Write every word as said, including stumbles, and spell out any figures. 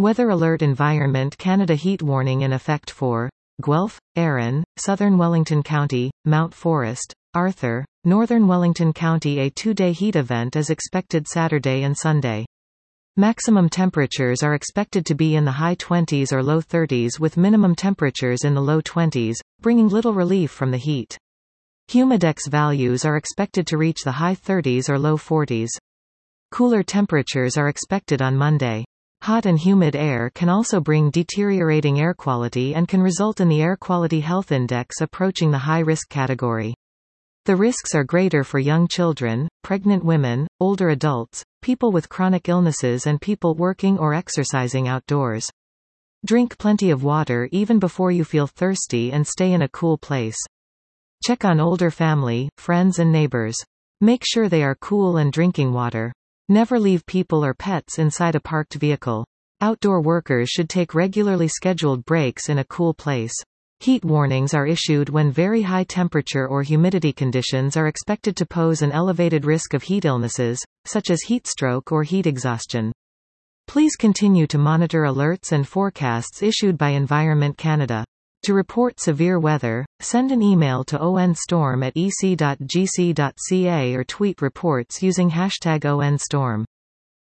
Weather alert. Environment Canada heat warning in effect for Guelph, Arran, Southern Wellington County, Mount Forest, Arthur, Northern Wellington County. A two-day heat event is expected Saturday and Sunday. Maximum temperatures are expected to be in the high twenties or low thirties with minimum temperatures in the low twenties, bringing little relief from the heat. Humidex values are expected to reach the high thirties or low forties. Cooler temperatures are expected on Monday. Hot and humid air can also bring deteriorating air quality and can result in the Air Quality Health Index approaching the high-risk category. The risks are greater for young children, pregnant women, older adults, people with chronic illnesses and people working or exercising outdoors. Drink plenty of water even before you feel thirsty and stay in a cool place. Check on older family, friends and neighbors. Make sure they are cool and drinking water. Never leave people or pets inside a parked vehicle. Outdoor workers should take regularly scheduled breaks in a cool place. Heat warnings are issued when very high temperature or humidity conditions are expected to pose an elevated risk of heat illnesses, such as heat stroke or heat exhaustion. Please continue to monitor alerts and forecasts issued by Environment Canada. To report severe weather, send an email to onstorm at e c dot g c dot c a or tweet reports using hashtag onstorm.